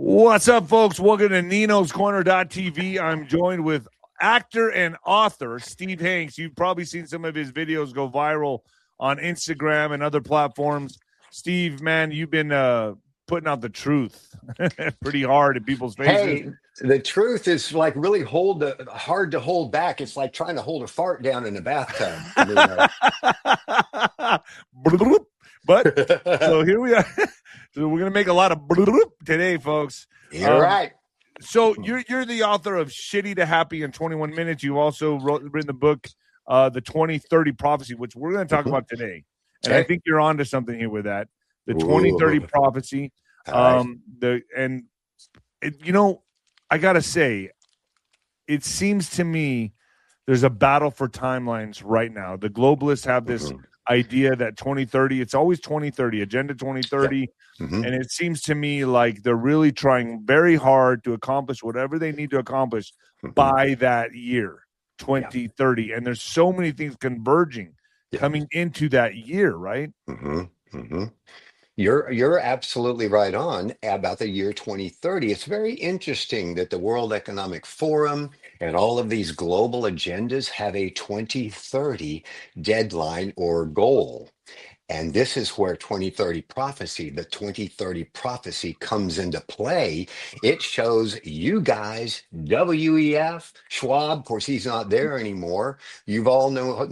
What's up, folks? Welcome to Nino's Corner.tv. I'm joined with actor and author Steve Hanks. You've probably seen some of his videos go viral on Instagram and other platforms. Steve, man, you've been putting out the truth pretty hard in people's faces. Hey, the truth is like really hard to hold back. It's like trying to hold a fart down in a bathtub. But so here we are. So we're gonna make a lot of today, folks. You're right. So you're the author of Shitty to Happy in 21 Minutes. You also written the book, The 2030 Prophecy, which we're going to talk about today. And I think you're onto something here with that. The 2030 Prophecy. I gotta say, it seems to me there's a battle for timelines right now. The globalists have this idea that 2030, it's always 2030, Agenda 2030. And it seems to me like they're really trying very hard to accomplish whatever they need to accomplish by that year, 2030. And there's so many things converging coming into that year, right? You're absolutely right on about the year 2030. It's very interesting that the World Economic Forum and all of these global agendas have a 2030 deadline or goal. And this is where the 2030 prophecy comes into play. It shows you guys, WEF, Schwab, of course, he's not there anymore. You've all know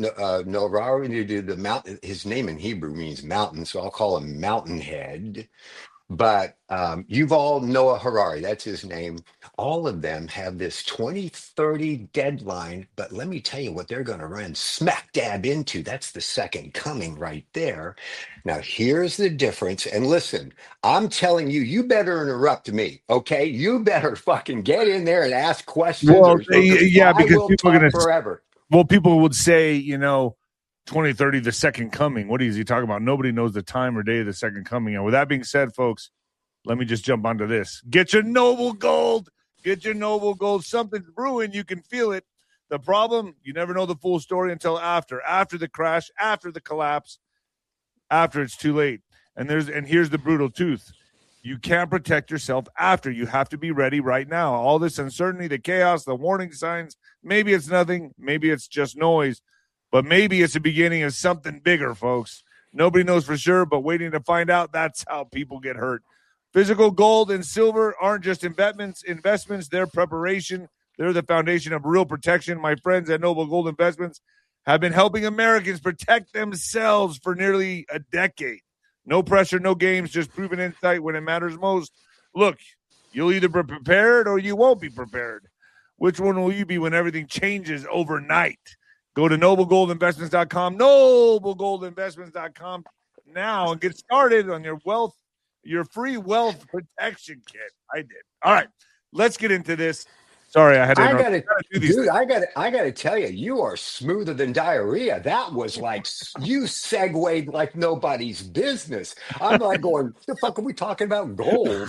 the mountain. His name in Hebrew means mountain, so I'll call him Mountainhead. But you've all Noah Harari, that's his name. All of them have this 2030 deadline, but let me tell you what they're going to run smack dab into. That's the second coming right there. Now, here's the difference. And listen, I'm telling you, you better interrupt me, okay? You better fucking get in there and ask questions. Well, because people are going to forever. Well, people would say, 2030, the second coming. What is he talking about? Nobody knows the time or day of the second coming. And with that being said, folks, let me just jump onto this. Get your Noble Gold. Get your Noble Gold. Something's brewing. You can feel it. The problem, you never know the full story until after the crash, after the collapse, after it's too late. And here's the brutal truth. You can't protect yourself after. You have to be ready right now. All this uncertainty, the chaos, the warning signs, maybe it's nothing. Maybe it's just noise. But maybe it's the beginning of something bigger, folks. Nobody knows for sure, but waiting to find out, that's how people get hurt. Physical gold and silver aren't just investments, they're preparation. They're the foundation of real protection. My friends at Noble Gold Investments have been helping Americans protect themselves for nearly a decade. No pressure, no games, just proven insight when it matters most. Look, you'll either be prepared or you won't be prepared. Which one will you be when everything changes overnight? Go to noblegoldinvestments.com, noblegoldinvestments.com now and get started on your free wealth protection kit. I did. All right, let's get into this. Sorry, I had to do these. Dude, I got to tell you, you are smoother than diarrhea. That was like you segued like nobody's business. I'm like going, the fuck are we talking about? Gold.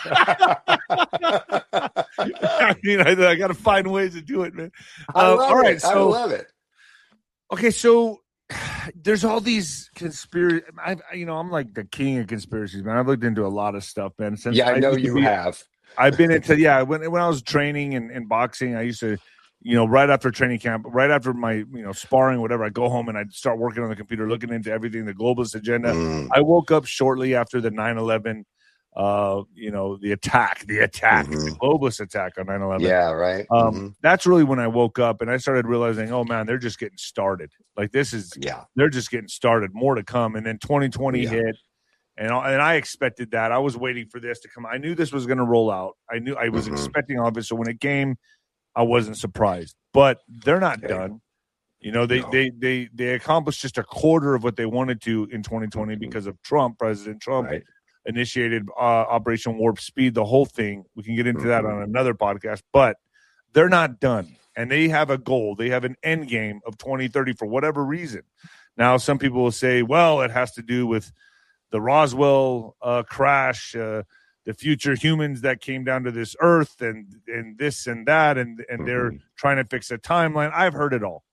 I mean, I got to find ways to do it, man. I love it. Okay, so there's all these conspiracy. I'm like the king of conspiracies, man. I've looked into a lot of stuff, man. I know you have. I've been into when I was training in boxing, I used to, right after training camp, right after my sparring, whatever, I go home and I'd start working on the computer, looking into everything, the globalist agenda. I woke up shortly after the 9/11. The attack, the globalist attack on 9/11. Yeah, right. That's really when I woke up and I started realizing, oh man, they're just getting started. Like they're just getting started. More to come. And then 2020 hit, and I expected that. I was waiting for this to come. I knew this was going to roll out. I knew I was expecting all of it. So when it came, I wasn't surprised. But they're not done. They accomplished just a quarter of what they wanted to in 2020 because of President Trump. Right. Initiated Operation Warp Speed, the whole thing. We can get into that on another podcast, but they're not done. And they have a goal. They have an end game of 2030 for whatever reason. Now, some people will say, well, it has to do with the Roswell crash, the future humans that came down to this earth and this and that, and they're trying to fix a timeline. I've heard it all.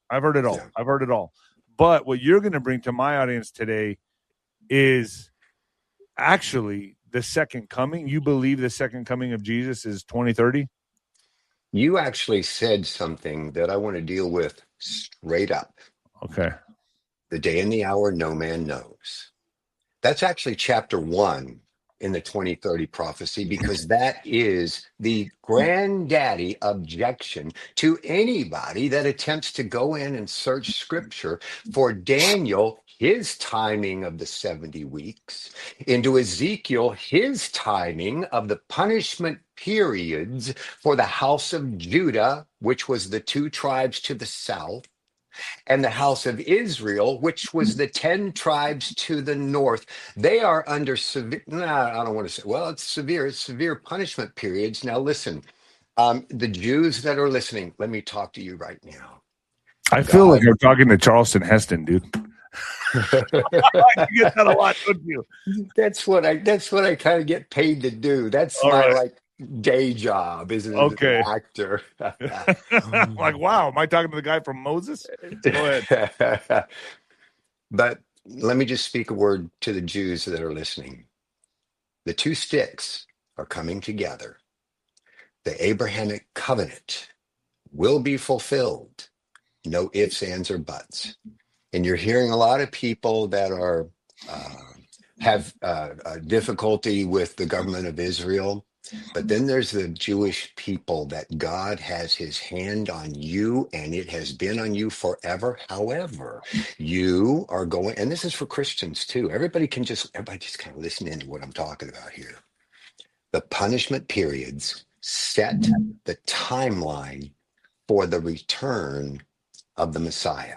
But what you're going to bring to my audience today is actually the second coming? You believe the second coming of Jesus is 2030? You actually said something that I want to deal with straight up. Okay. The day and the hour no man knows. That's actually chapter 1 in the 2030 prophecy, because that is the granddaddy objection to anybody that attempts to go in and search scripture for Daniel, his timing of the 70 weeks, into Ezekiel, his timing of the punishment periods for the house of Judah, which was the 2 tribes to the south, and the house of Israel, which was the 10 tribes to the north. They are under severe, I don't want to say, well, it's severe punishment periods. Now, listen, the Jews that are listening, let me talk to you right now. I feel like I'm talking to Charleston Heston, dude. You get that a lot, don't you? That's what I kind of get paid to do. That's All my right. day job as an Okay. actor. I'm like, wow, am I talking to the guy from Moses? Go ahead. But let me just speak a word to the Jews that are listening. The 2 sticks are coming together. The Abrahamic covenant will be fulfilled. No ifs, ands, or buts. And you're hearing a lot of people that are have difficulty with the government of Israel. But then there's the Jewish people that God has his hand on you, and it has been on you forever. However, you are going, and this is for Christians too. Everybody just kind of listen into what I'm talking about here. The punishment periods set the timeline for the return of the Messiah.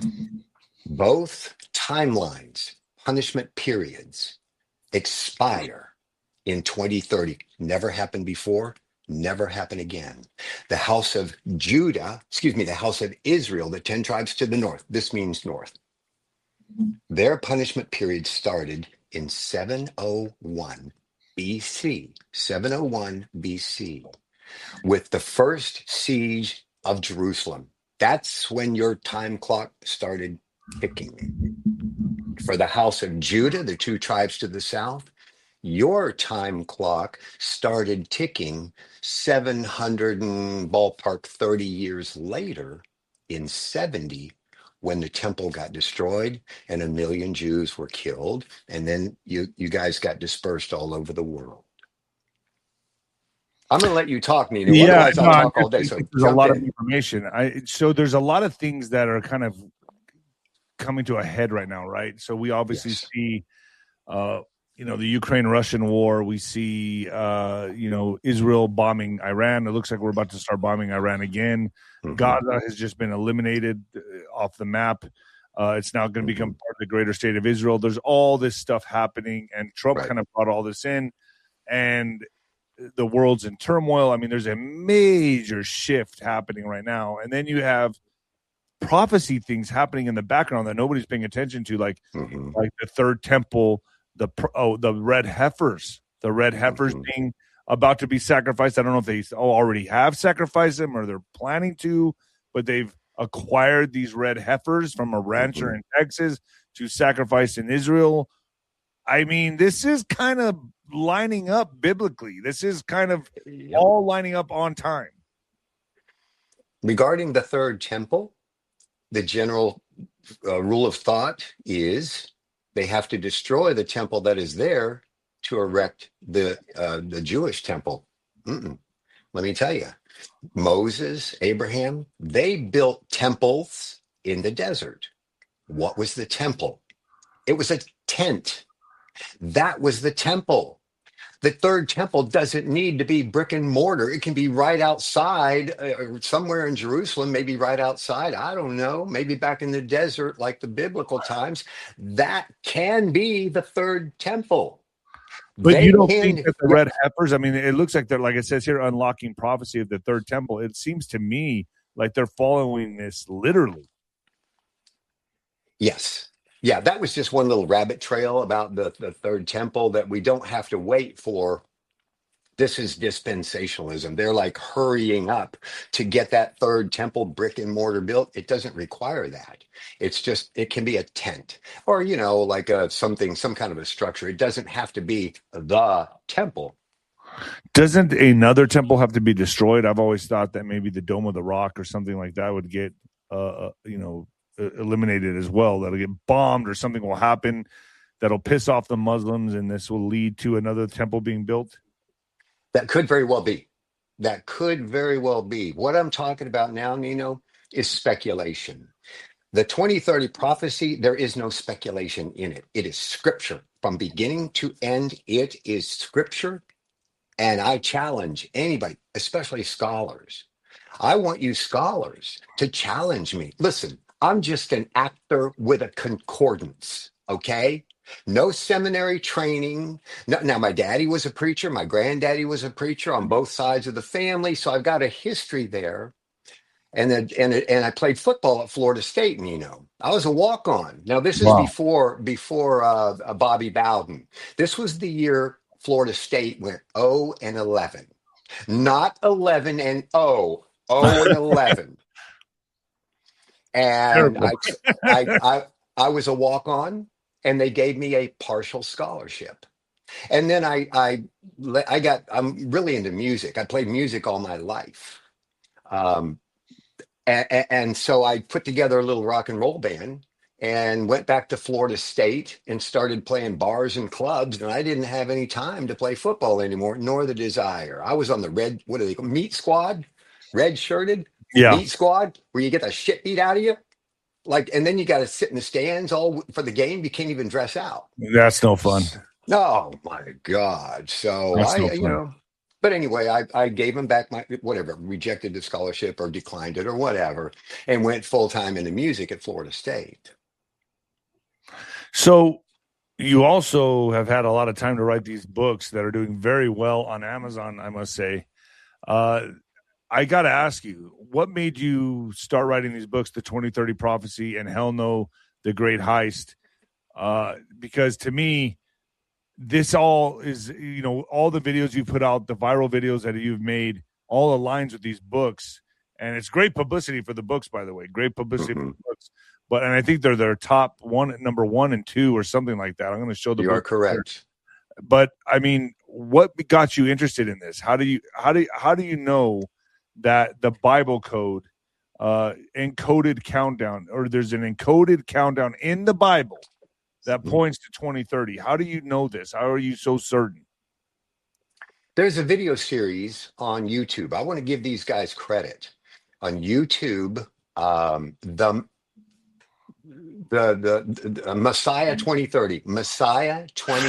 Both timelines, punishment periods, expire in 2030. Never happened before, never happen again. The house of the house of Israel, the 10 tribes to the north, this means north. Their punishment period started in 701 BC, 701 BC, with the first siege of Jerusalem. That's when your time clock started ticking. For the house of Judah, the 2 tribes to the south, your time clock started ticking 700 and ballpark 30 years later in 70, when the temple got destroyed and 1 million Jews were killed. And then you guys got dispersed all over the world. I'm going to let you talk, Nino. Yeah, Otherwise, I'll talk all day. So there's a lot of information. So there's a lot of things that are kind of coming to a head right now, right? So we obviously see, the Ukraine-Russian war. We see, Israel bombing Iran. It looks like we're about to start bombing Iran again. Mm-hmm. Gaza has just been eliminated off the map. It's now going to become part of the greater state of Israel. There's all this stuff happening, and Trump kind of brought all this in, and the world's in turmoil. I mean, there's a major shift happening right now. And then you have prophecy things happening in the background that nobody's paying attention to, like the third temple, the red heifers, being about to be sacrificed. I don't know if they already have sacrificed them or they're planning to, but they've acquired these red heifers from a rancher in Texas to sacrifice in Israel. I mean, this is kind of lining up biblically. This is kind of all lining up on time. Regarding the third temple, the general rule of thought is they have to destroy the temple that is there to erect the Jewish temple. Let me tell you, Moses, Abraham, they built temples in the desert. What was the temple? It was a tent. That was the temple. The third temple doesn't need to be brick and mortar. It can be right outside, somewhere in Jerusalem, maybe right outside. I don't know, maybe back in the desert like the biblical times. That can be the third temple. But you don't think that the red heifers, I mean, it looks like they're, like it says here, unlocking prophecy of the third temple. It seems to me like they're following this literally. Yes. Yeah, that was just one little rabbit trail about the third temple, that we don't have to wait for This is dispensationalism. They're like hurrying up to get that third temple brick and mortar built. It doesn't require that. It's just, it can be a tent or, like something, some kind of a structure. It doesn't have to be the temple. Doesn't another temple have to be destroyed? I've always thought that maybe the Dome of the Rock or something like that would get, eliminated as well. That'll get bombed or something will happen that'll piss off the Muslims, and this will lead to another temple being built. That could very well be. That could very well be. What I'm talking about now, Nino, is speculation. The 2030 prophecy, there is no speculation in it. It is scripture from beginning to end. It is scripture. And I challenge anybody, especially scholars. I want you scholars to challenge me. Listen, I'm just an actor with a concordance, okay? No seminary training. No, now, my daddy was a preacher. My granddaddy was a preacher on both sides of the family. So I've got a history there. And I played football at Florida State, and I was a walk-on. Now this is Wow. before Bobby Bowden. This was the year Florida State went 0-11, not 11 and 0, 0-11. And Terrible. I was a walk-on, and they gave me a partial scholarship. And then I'm really into music. I played music all my life. And so I put together a little rock and roll band and went back to Florida State and started playing bars and clubs. And I didn't have any time to play football anymore, nor the desire. I was on the what do they call meat squad, red shirted Yeah, meat squad, where you get the shit beat out of you. And then you got to sit in the stands all for the game. You can't even dress out. that's no fun. Oh my God. So That's no fun. but anyway, I gave him back my whatever, rejected the scholarship or declined it or whatever, and went full time into music at Florida State. So you also have had a lot of time to write these books that are doing very well on Amazon, I must say. I got to ask you, what made you start writing these books, The 2030 Prophecy and Hell No, The Great Heist? Because to me, this all is, all the videos you put out, the viral videos that you've made, all aligns with these books. And it's great publicity for the books, by the way. Great publicity for the books. And I think they're their top number 1 and 2 or something like that. I'm going to show the book. You are correct. But I mean, what got you interested in this? How do you know that the Bible code encoded countdown, or there's an encoded countdown in the Bible that points to 2030? How do you know this? How are you so certain? There's a video series on YouTube. I want to give these guys credit. On YouTube, the Messiah 2030. Messiah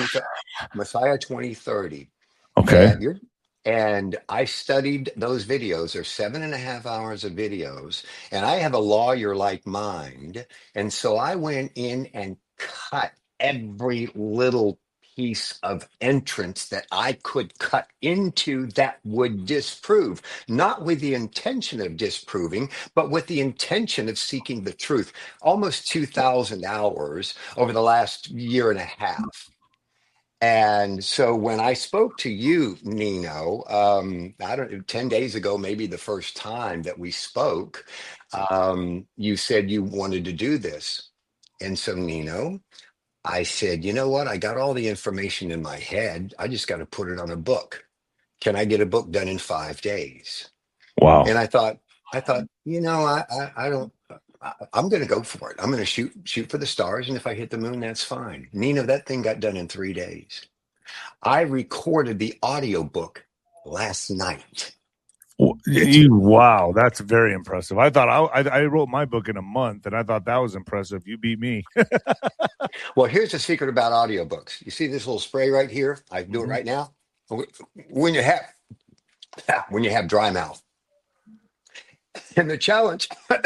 2030. Okay. And I studied those videos. They're 7.5 hours of videos. And I have a lawyer-like mind. And so I went in and cut every little piece of entrance that I could cut into that would disprove, not with the intention of disproving, but with the intention of seeking the truth. Almost 2,000 hours over the last year and a half. And so when I spoke to you, Nino, 10 days ago, maybe the first time that we spoke, you said you wanted to do this. And so, Nino, I said, you know what? I got all the information in my head. I just got to put it on a book. Can I get a book done in 5 days? Wow. And I thought, I don't. I'm going to go for it. I'm going to shoot for the stars, and if I hit the moon, that's fine. Nino, that thing got done in 3 days. I recorded the audiobook last night. Wow, that's very impressive. I thought I wrote my book in a month, and I thought that was impressive. You beat me. Well, here's the secret about audiobooks. You see this little spray right here? I do it right now. When you have dry mouth. And the challenge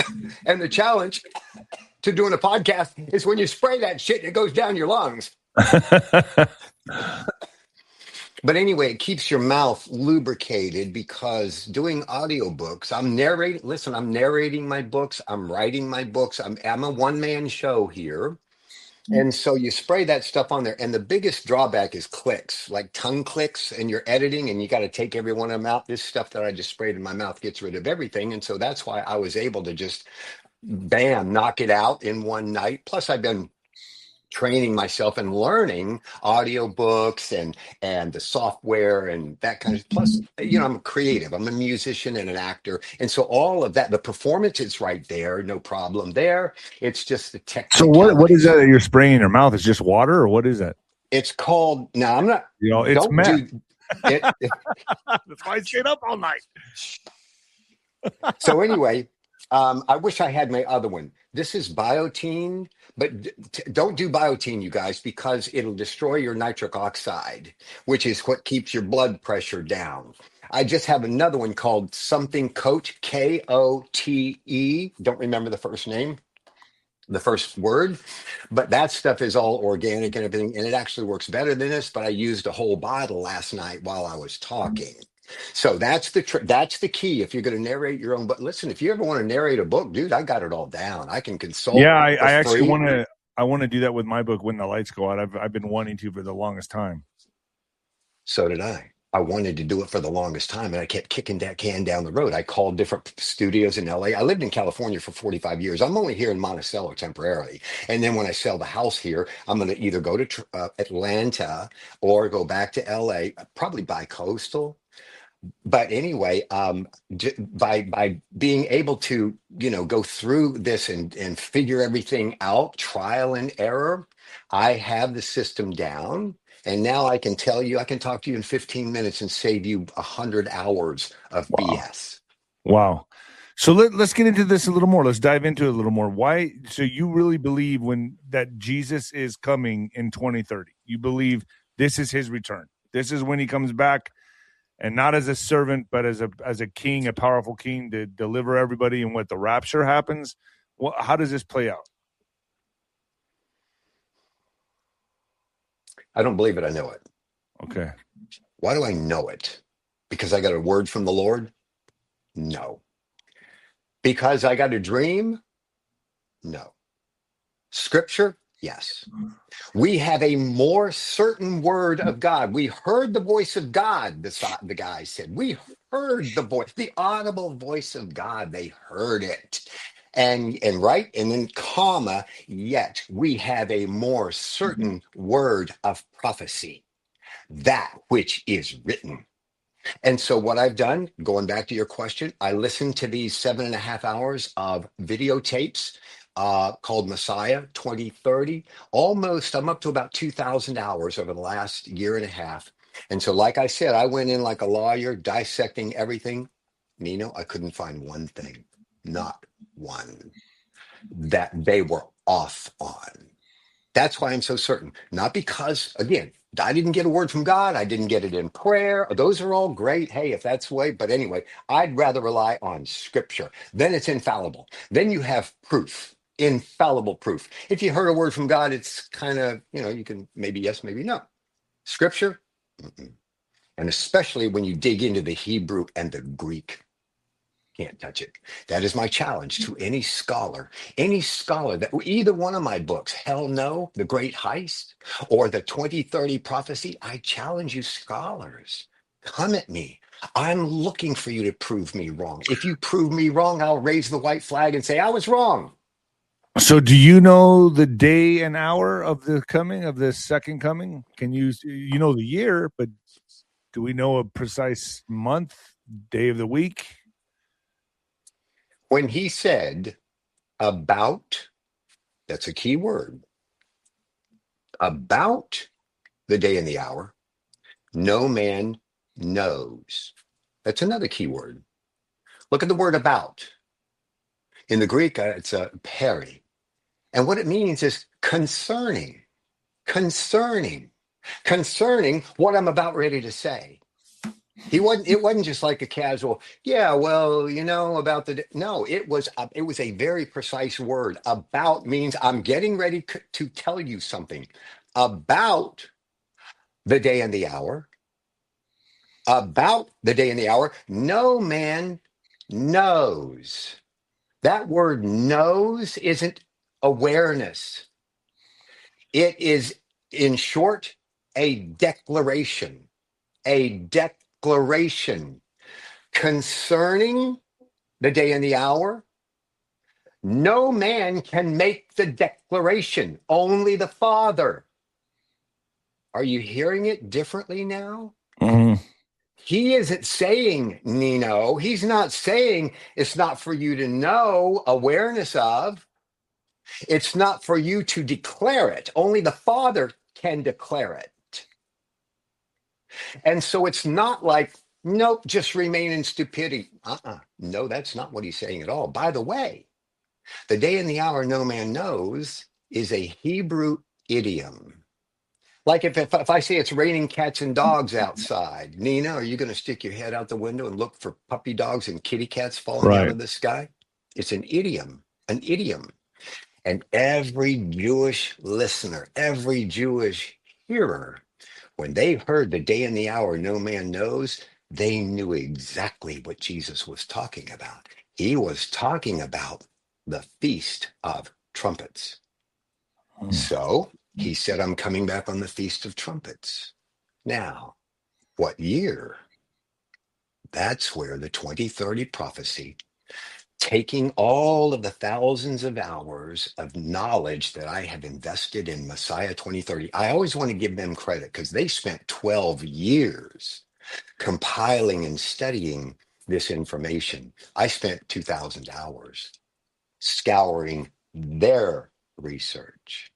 to doing a podcast is when you spray that shit, it goes down your lungs. But anyway, it keeps your mouth lubricated, because doing audiobooks, I'm narrating my books, I'm writing my books. I'm a one-man show here. And so you spray that stuff on there. And the biggest drawback is clicks, like tongue clicks, and you're editing and you got to take every one of them out. This stuff that I just sprayed in my mouth gets rid of everything. And so that's why I was able to just bam, knock it out in one night. Plus, I've been training myself and learning audiobooks and the software and that kind of plus I'm a creative, I'm a musician and an actor, and so all of that, the performance is right there, no problem there. It's just the So what is technicalities. that you're spraying in your mouth? It's just water, or what is that? It's called, now I'm not, It's don't meth. do it. That's why I stayed up all night. So anyway, I wish I had my other one. This is Biotine, but don't do Biotine, you guys, because it'll destroy your nitric oxide, which is what keeps your blood pressure down. I just have another one called something Cote, Kote. Don't remember the first name, the first word, but that stuff is all organic and everything, and it actually works better than this. But I used a whole bottle last night while I was talking. So that's that's the key if you're going to narrate your own. But listen, if you ever want to narrate a book, dude, I got it all down. I can consult Yeah, for I actually free. want to do that with my book When the Lights Go Out. I've been wanting to for the longest time. So did I. I wanted to do it for the longest time, and I kept kicking that can down the road. I called different studios in LA. I lived in California for 45 years. I'm only here in Monticello temporarily. And then when I sell the house here, I'm going to either go to Atlanta or go back to LA, probably bi-coastal. But anyway, by being able to go through this and figure everything out, trial and error, I have the system down. And now I can tell you, I can talk to you in 15 minutes and save you 100 hours of Wow. BS. Wow. So let's get into this a little more. Let's dive into it a little more. Why? So you really believe that Jesus is coming in 2030? You believe this is his return. This is when he comes back, and not as a servant, but as a king, a powerful king to deliver everybody. And what the rapture happens? How does this play out? I don't believe it. I know it. Okay. Why do I know it? Because I got a word from the Lord? No. Because I got a dream? No. Scripture? Yes. We have a more certain word of God. We heard the voice of God, the guy said. We heard the voice, the audible voice of God. They heard it. And right, and then comma, yet we have a more certain word of prophecy, that which is written. And so, what I've done, going back to your question, I listened to these 7.5 hours of videotapes called Messiah 2030. Almost, I'm up to about 2,000 hours over the last year and a half. And so, like I said, I went in like a lawyer, dissecting everything. Nino, I couldn't find one thing, not one, that they were off on. That's why I'm so certain. Not because, again, I didn't get a word from God. I didn't get it in prayer. Those are all great. Hey, if that's the way. But anyway, I'd rather rely on scripture. Then it's infallible. Then you have proof, infallible proof. If you heard a word from God, it's kind of, you can maybe yes, maybe no. Scripture, mm-mm. And especially when you dig into the Hebrew and the Greek. Can't touch it. That is my challenge to any scholar that either one of my books, Hell No, The Great Heist, or the 2030 Prophecy. I challenge you, scholars. Come at me. I'm looking for you to prove me wrong. If you prove me wrong, I'll raise the white flag and say I was wrong. So do you know the day and hour of the coming of the second coming? Can you know the year, but do we know a precise month, day of the week? When he said about, that's a key word, about the day and the hour, no man knows. That's another key word. Look at the word about. In the Greek, it's a peri. And what it means is concerning, concerning what I'm about ready to say. It wasn't just like a casual, yeah, well, about no, it was a very precise word. About means I'm getting ready to tell you something about the day and the hour, about the day and the hour. No man knows. That word knows isn't awareness. It is, in short, a declaration concerning the day and the hour. No man can make the declaration, only the Father. Are you hearing it differently now? Mhm. He isn't saying, Nino, he's not saying it's not for you to know, awareness of. It's not for you to declare it. Only the Father can declare it. And so it's not like, nope, just remain in stupidity. No, that's not what he's saying at all. By the way, the day and the hour no man knows is a Hebrew idiom. Like if I say it's raining cats and dogs outside, Nina, are you going to stick your head out the window and look for puppy dogs and kitty cats falling out Right. of the sky? It's an idiom, an idiom. And every Jewish listener, every Jewish hearer, when they heard the day and the hour no man knows, they knew exactly what Jesus was talking about. He was talking about the Feast of Trumpets. Mm. So he said, I'm coming back on the Feast of Trumpets. Now, what year? That's where the 2030 prophecy, taking all of the thousands of hours of knowledge that I have invested in Messiah 2030. I always want to give them credit because they spent 12 years compiling and studying this information. I spent 2,000 hours scouring their research.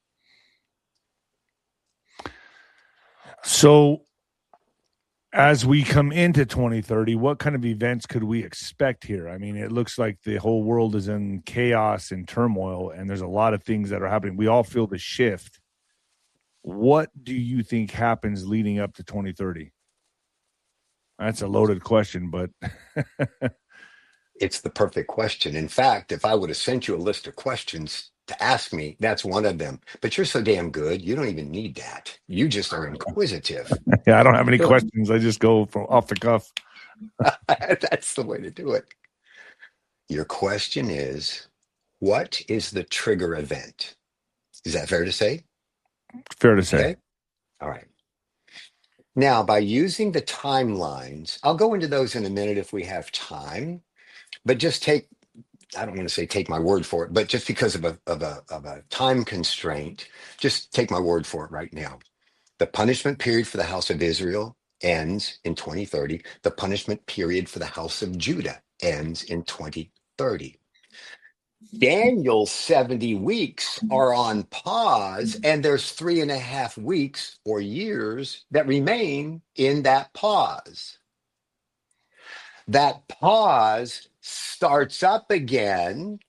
So as we come into 2030, what kind of events could we expect here? I mean, it looks like the whole world is in chaos and turmoil, and there's a lot of things that are happening. We all feel the shift. What do you think happens leading up to 2030? That's a loaded question, but It's the perfect question. In fact, if I would have sent you a list of questions to ask me, that's one of them. But you're so damn good, you don't even need that. You just are inquisitive. yeah, I don't have any Good. questions. I just go from off the cuff. That's the way to do it. Your question is, what is the trigger event? Is that fair to say? Fair to say. Okay. All right. Now, by using the timelines, I'll go into those in a minute if we have time, but just take, I don't want to say take my word for it, but just because of a time constraint, just take my word for it right now. The punishment period for the house of Israel ends in 2030. The punishment period for the house of Judah ends in 2030. Daniel's 70 weeks are on pause, and there's 3.5 weeks or years that remain in that pause. That pause starts up again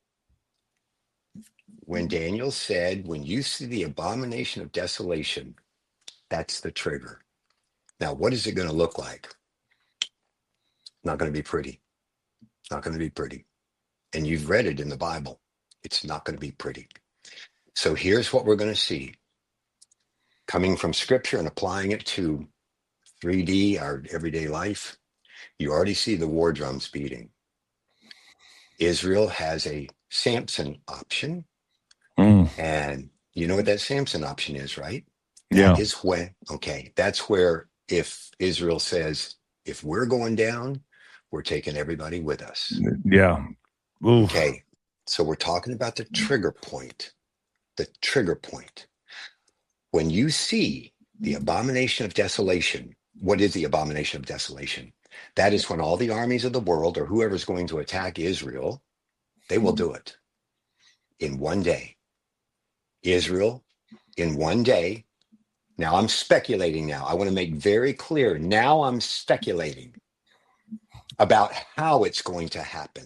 when Daniel said, when you see the abomination of desolation, that's the trigger. Now, what is it going to look like? Not going to be pretty. Not going to be pretty. And you've read it in the Bible. It's not going to be pretty. So here's what we're going to see coming from scripture and applying it to 3D, our everyday life. You already see the war drums beating. Israel has a Samson option. Mm, And you know what that Samson option is, right? yeah. That is when, okay, that's where if Israel says, if we're going down, we're taking everybody with us. Yeah. Oof. Okay. So we're talking about the trigger point. The trigger point. When you see the abomination of desolation, what is the abomination of desolation? That is when all the armies of the world or whoever's going to attack Israel, they will do it in one day. Israel in one day. Now I'm speculating now. I want to make very clear. Now I'm speculating about how it's going to happen.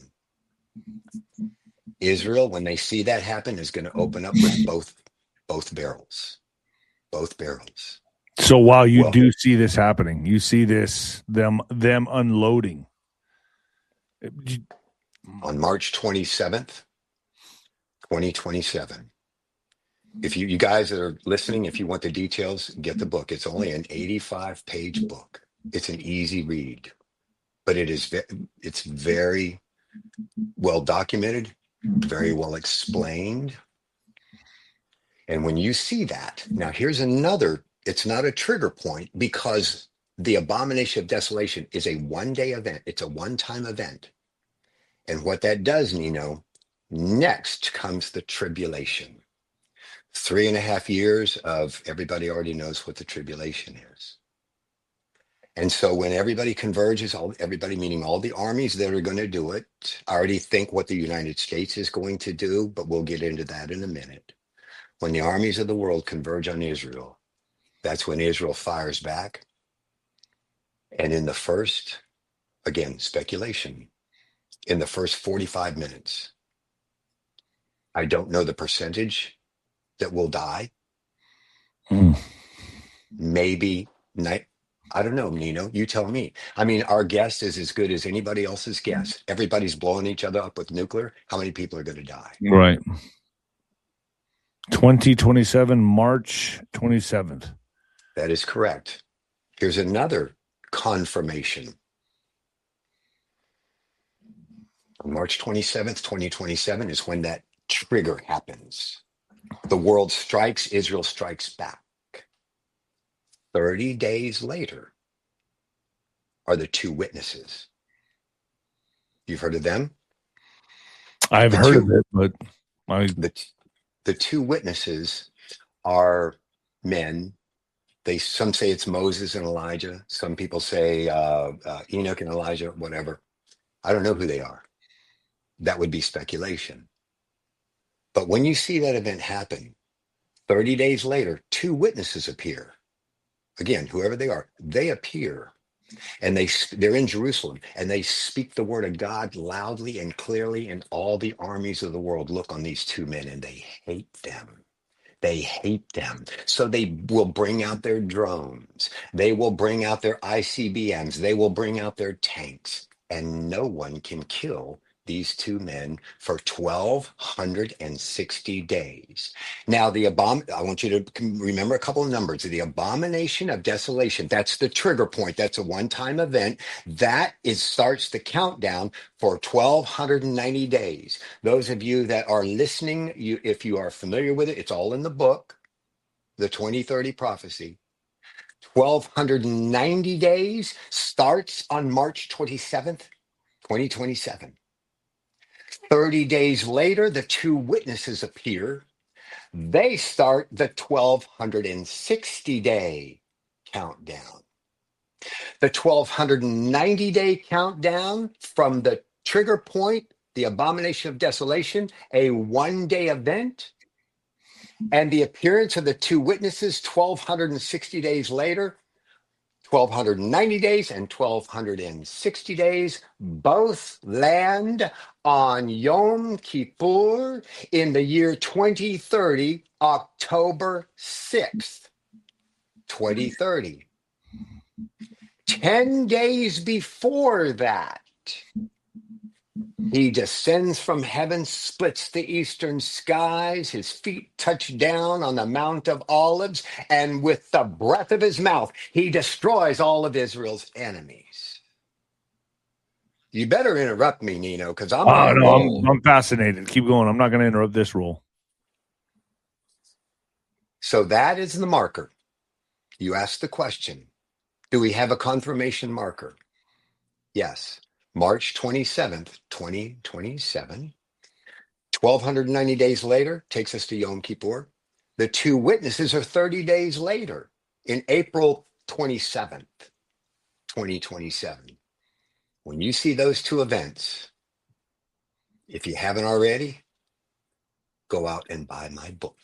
Israel, when they see that happen, is going to open up with both barrels. Both barrels. So while you Well, do see this happening, you see this them unloading. on March 27th, 2027. If you guys that are listening, if you want the details, get the book. It's only an 85-page book. It's an easy read, but it's very well documented, very well explained. And when you see that, now here's another, it's not a trigger point because the abomination of desolation is a 1 day event. It's a one-time event. And what that does, Nino, next comes the tribulation. 3.5 years of everybody already knows what the tribulation is. And so when everybody converges, everybody meaning all the armies that are going to do it, I already think what the United States is going to do, but we'll get into that in a minute. When the armies of the world converge on Israel, that's when Israel fires back. And in the first, again, speculation, in the first 45 minutes, I don't know the percentage that will die. Maybe, I don't know, Nino, you tell me. I mean, our guess is as good as anybody else's guess. Everybody's blowing each other up with nuclear. How many people are going to die? Right. 2027, March 27th. That is correct. Here's another confirmation. On March 27th, 2027 is when that trigger happens. The world strikes, Israel strikes back. 30 days later are the two witnesses. You've heard of them? I've heard of it, but the two witnesses are men. Some say it's Moses and Elijah. Some people say Enoch and Elijah, whatever. I don't know who they are. That would be speculation. But when you see that event happen, 30 days later, two witnesses appear. Again, whoever they are, they appear. And they're in Jerusalem, and they speak the word of God loudly and clearly, and all the armies of the world look on these two men, and they hate them. They hate them. So they will bring out their drones. They will bring out their ICBMs. They will bring out their tanks. And no one can kill these two men for 1,260 days. Now, I want you to remember a couple of numbers. The abomination of desolation, that's the trigger point. That's a one-time event. That starts the countdown for 1,290 days. Those of you that are listening, if you are familiar with it, it's all in the book, the 2030 prophecy. 1,290 days starts on March 27th, 2027. 30 days later, the two witnesses appear. They start the 1,260-day countdown. The 1,290-day countdown from the trigger point, the abomination of desolation, a 1 day event, and the appearance of the two witnesses 1,260 days later, 1,290 days and 1,260 days both land on Yom Kippur in the year 2030, October 6th, 2030. 10 days before that, he descends from heaven, splits the eastern skies, his feet touch down on the Mount of Olives, and with the breath of his mouth, he destroys all of Israel's enemies. You better interrupt me, Nino, because I'm on a roll. I'm fascinated. Keep going. I'm not going to interrupt this roll. So that is the marker. You asked the question, do we have a confirmation marker? Yes. March 27th, 2027. 1,290 days later takes us to Yom Kippur. The two witnesses are 30 days later in April 27th, 2027. When you see those two events, if you haven't already, go out and buy my book.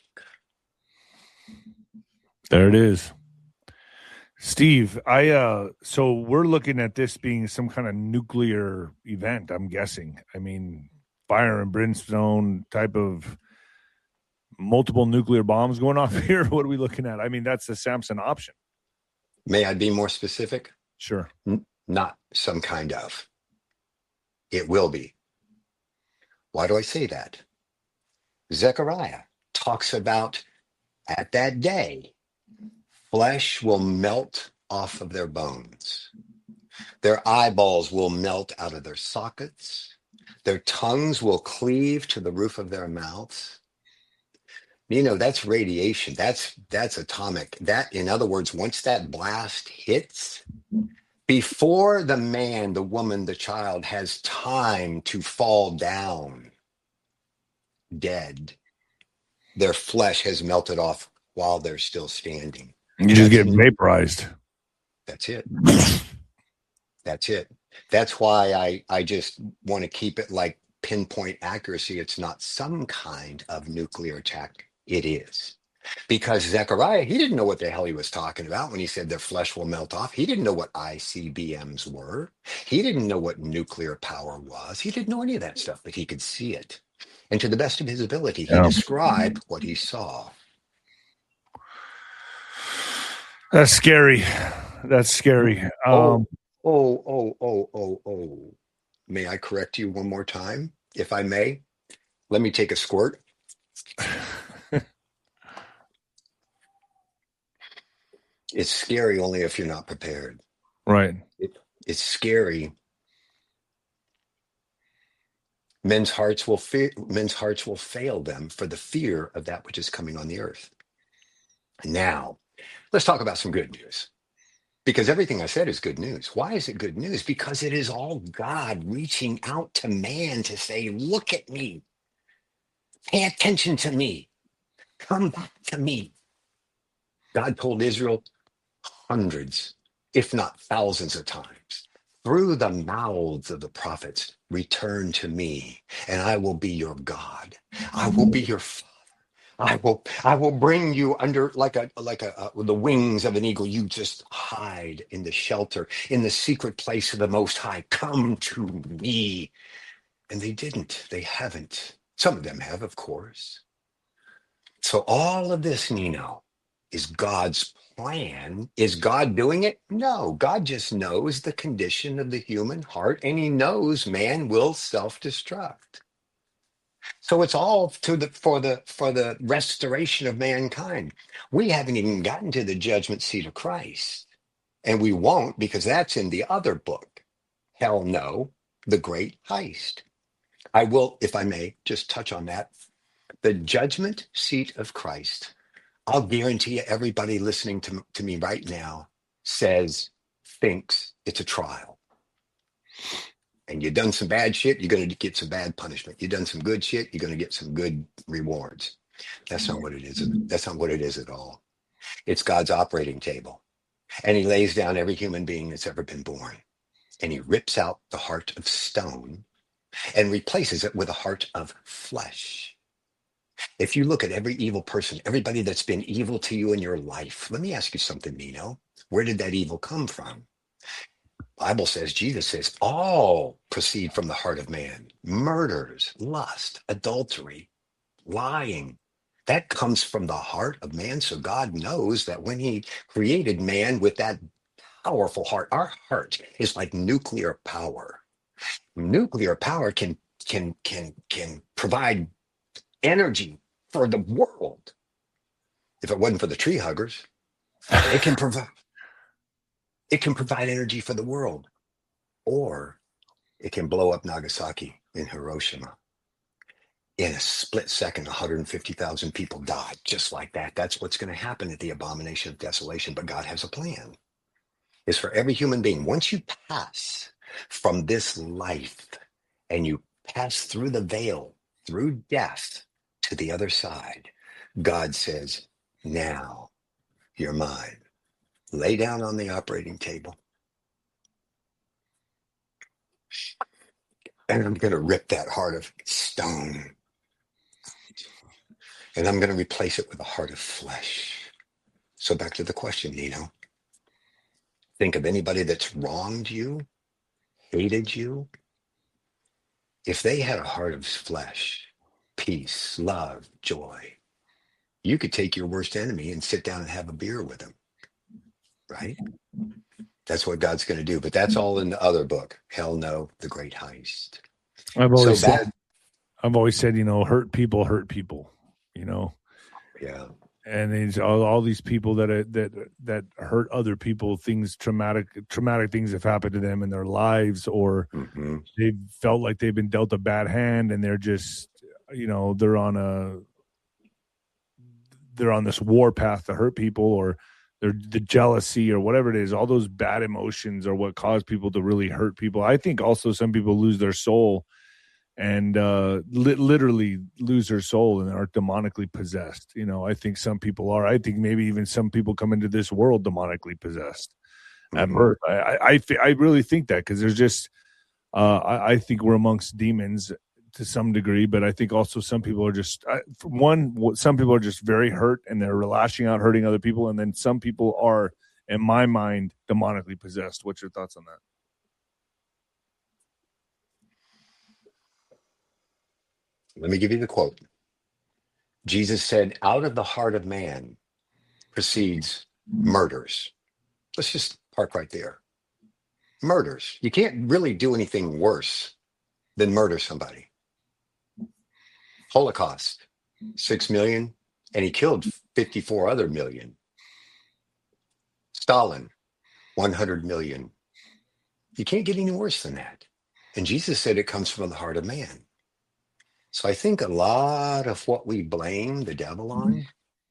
There it is. Steve, so we're looking at this being some kind of nuclear event, I'm guessing. I mean, fire and brimstone type of multiple nuclear bombs going off here. What are we looking at? I mean, that's the Samson option. May I be more specific? Sure. Not some kind of. It will be. Why do I say that? Zechariah talks about at that day, flesh will melt off of their bones. Their eyeballs will melt out of their sockets. Their tongues will cleave to the roof of their mouths. That's radiation. That's atomic. That, in other words, once that blast hits, before the man, the woman, the child has time to fall down dead, their flesh has melted off while they're still standing. You just get vaporized. That's it. That's it. That's why I just want to keep it like pinpoint accuracy. It's not some kind of nuclear attack. It is. Because Zechariah, he didn't know what the hell he was talking about when he said their flesh will melt off. He didn't know what ICBMs were. He didn't know what nuclear power was. He didn't know any of that stuff, but he could see it. And to the best of his ability, he described what he saw. That's scary. That's scary. Oh. May I correct you one more time, if I may? Let me take a squirt. It's scary only if you're not prepared. Right. It's scary. Men's hearts will fail them for the fear of that which is coming on the earth. Now, let's talk about some good news. Because everything I said is good news. Why is it good news? Because it is all God reaching out to man to say, look at me. Pay attention to me. Come back to me. God told Israel hundreds, if not thousands of times, through the mouths of the prophets, return to me, and I will be your God. I will be your father. I will bring you under like the wings of an eagle. You just hide in the shelter, in the secret place of the Most High. Come to me. And they didn't. They haven't. Some of them have, of course. So all of this, Nino, is God's plan. Is God doing it? No. God just knows the condition of the human heart, and he knows man will self-destruct. So it's all for the restoration of mankind. We haven't even gotten to the judgment seat of Christ, and we won't, because that's in the other book. Hell no, the great heist. I will, if I may, just touch on that. The judgment seat of Christ. I'll guarantee you, everybody listening to me right now thinks it's a trial. And you've done some bad shit, you're going to get some bad punishment. You've done some good shit, you're going to get some good rewards. That's not what it is. That's not what it is at all. It's God's operating table. And he lays down every human being that's ever been born. And he rips out the heart of stone and replaces it with a heart of flesh. If you look at every evil person, everybody that's been evil to you in your life, let me ask you something, Nino. Where did that evil come from? Bible says, Jesus says, all proceed from the heart of man. Murders, lust, adultery, lying. That comes from the heart of man. So God knows that when he created man with that powerful heart, our heart is like nuclear power. Nuclear power can provide energy for the world. If it wasn't for the tree huggers, it can provide energy for the world. Or it can blow up Nagasaki and Hiroshima. In a split second, 150,000 people died just like that. That's what's going to happen at the abomination of desolation. But God has a plan. It's for every human being. Once you pass from this life and you pass through the veil, through death to the other side, God says, now you're mine. Lay down on the operating table. And I'm going to rip that heart of stone. And I'm going to replace it with a heart of flesh. So back to the question, Nino. Think of anybody that's wronged you, hated you. If they had a heart of flesh, peace, love, joy, you could take your worst enemy and sit down and have a beer with him. Right? That's what God's going to do. But that's all in the other book. Hell no, the great heist. I've always said, hurt people, Yeah. And it's all these people that hurt other people, traumatic things have happened to them in their lives, or they felt like they've been dealt a bad hand, and they're just, they're on they're on this war path to hurt people, or they're the jealousy or whatever it is. All those bad emotions are what cause people to really hurt people. I think also some people lose their soul and literally lose their soul and are demonically possessed. You know, I think some people are. I think maybe even some people come into this world demonically possessed at birth. I really think that, because there's just I think we're amongst demons to some degree, but I think also some people are just some people are just very hurt and they're lashing out, hurting other people, and then some people are, in my mind, demonically possessed. What's your thoughts on that? Let me give you the quote. Jesus said, out of the heart of man proceeds murders. Let's just park right there. Murders. You can't really do anything worse than murder somebody. Holocaust, 6 million, and he killed 54 other million. Stalin, 100 million. You can't get any worse than that. And Jesus said it comes from the heart of man. So I think a lot of what we blame the devil on,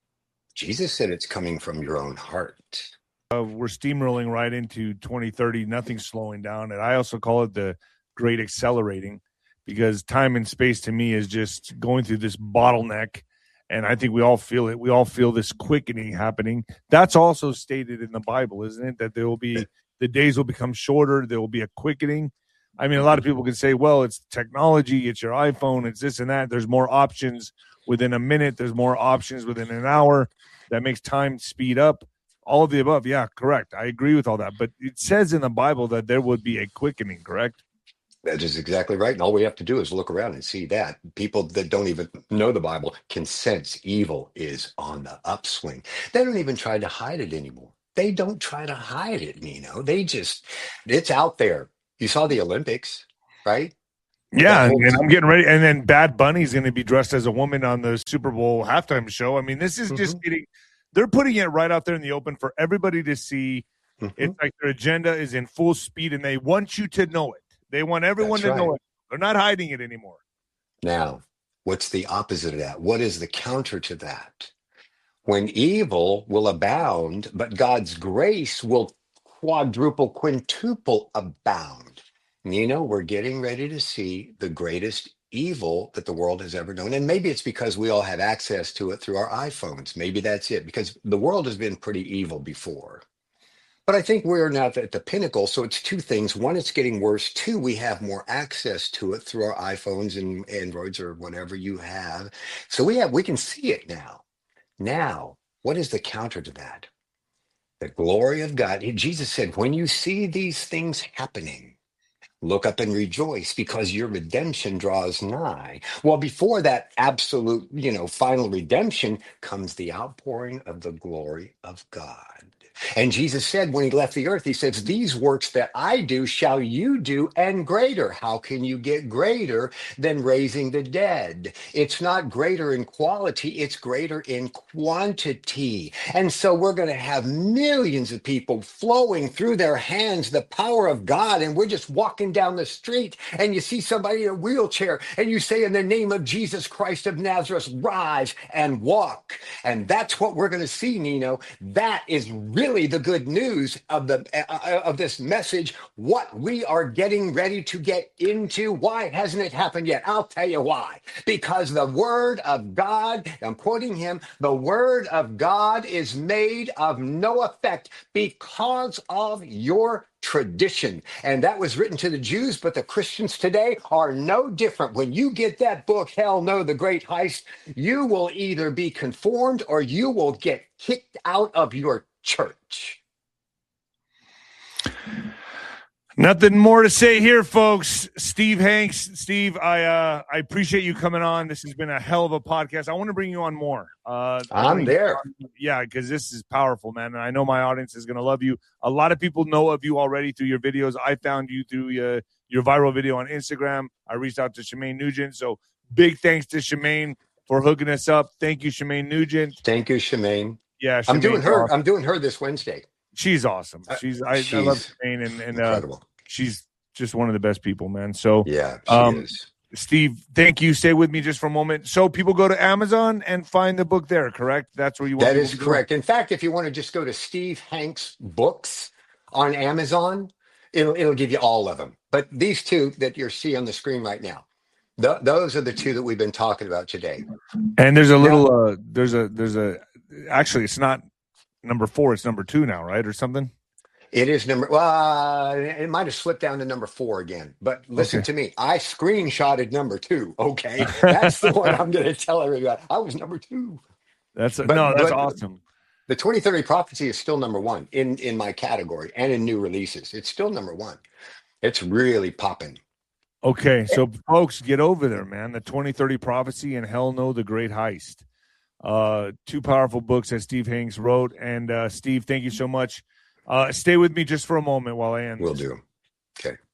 Jesus said it's coming from your own heart. We're steamrolling right into 2030. Nothing's slowing down. And I also call it the great accelerating, because time and space to me is just going through this bottleneck. And I think we all feel it. We all feel this quickening happening. That's also stated in the Bible, isn't it? That there will be, the days will become shorter. There will be a quickening. I mean, a lot of people can say, well, it's technology, it's your iPhone, it's this and that. There's more options within a minute. There's more options within an hour. That makes time speed up. All of the above. Yeah, correct. I agree with all that. But it says in the Bible that there would be a quickening, correct? That is exactly right. And all we have to do is look around and see that. People that don't even know the Bible can sense evil is on the upswing. They don't even try to hide it anymore. They don't try to hide it, Nino. They just, it's out there. You saw the Olympics, right? Yeah, and I'm getting ready. And then Bad Bunny's going to be dressed as a woman on the Super Bowl halftime show. I mean, this is just getting, they're putting it right out there in the open for everybody to see. It's like their agenda is in full speed, and they want you to know it. They want everyone to know it. They're not hiding it anymore. Now, what's the opposite of that? What is the counter to that? When evil will abound, but God's grace will quadruple, quintuple abound. Nino, we're getting ready to see the greatest evil that the world has ever known. And maybe it's because we all have access to it through our iPhones. Maybe that's it, because the world has been pretty evil before. But I think we're now at the pinnacle. So it's two things. One, it's getting worse. Two, we have more access to it through our iPhones and Androids or whatever you have. So we can see it now. Now, what is the counter to that? The glory of God. Jesus said, when you see these things happening, look up and rejoice, because your redemption draws nigh. Well, before that absolute, final redemption comes the outpouring of the glory of God. And Jesus said when he left the earth, he says, these works that I do shall you do, and greater. How can you get greater than raising the dead? It's not greater in quality, it's greater in quantity. And so we're going to have millions of people flowing through their hands the power of God. And we're just walking down the street and you see somebody in a wheelchair and you say, in the name of Jesus Christ of Nazareth, rise and walk. And that's what we're going to see, Nino. That is really the good news of this message, what we are getting ready to get into. Why hasn't it happened yet? I'll tell you why. Because the word of God, I'm quoting him, the word of God is made of no effect because of your tradition. And that was written to the Jews, but the Christians today are no different. When you get that book, Hell No, The Great Heist, you will either be conformed or you will get kicked out of your church. Nothing more to say here, folks. Steve Hanks. Steve, I appreciate you coming on. This has been a hell of a podcast. I want to bring you on more. I'm there. Yeah, because this is powerful, man. And I know my audience is going to love you. A lot of people know of you already through your videos. I found you through your viral video on Instagram. I reached out to Shemaine Nugent. So big thanks to Shemaine for hooking us up. Thank you, Shemaine Nugent. Thank you, Shemaine. Yeah, I'm doing her. Awesome. I'm doing her this Wednesday. She's awesome. I love Shemaine, and incredible. She's just one of the best people, man. So yeah, she is. Steve, thank you. Stay with me just for a moment. So people go to Amazon and find the book there, correct? That's where you want That people is to go? correct. In fact, if you want to just go to Steve Hanks Books on Amazon, it'll give you all of them. But these two that you see on the screen right now, those are the two that we've been talking about today. And there's a Now, little, actually, it's not number 4, it's number 2 now, right? Or something? it is it might have slipped down to number 4 again. But listen Okay. to me. I screenshotted number 2. Okay. That's the one I'm going to tell everybody. I was number 2. That's But awesome. the 2030 prophecy is still number 1 in my category and in new releases. It's still number 1. It's really popping. Okay, so folks, get over there, man. The 2030 Prophecy and Hell No, The Great Heist. 2 powerful books that Steve Hanks wrote. And Steve, thank you so much. Stay with me just for a moment while I end Will this. do. Okay.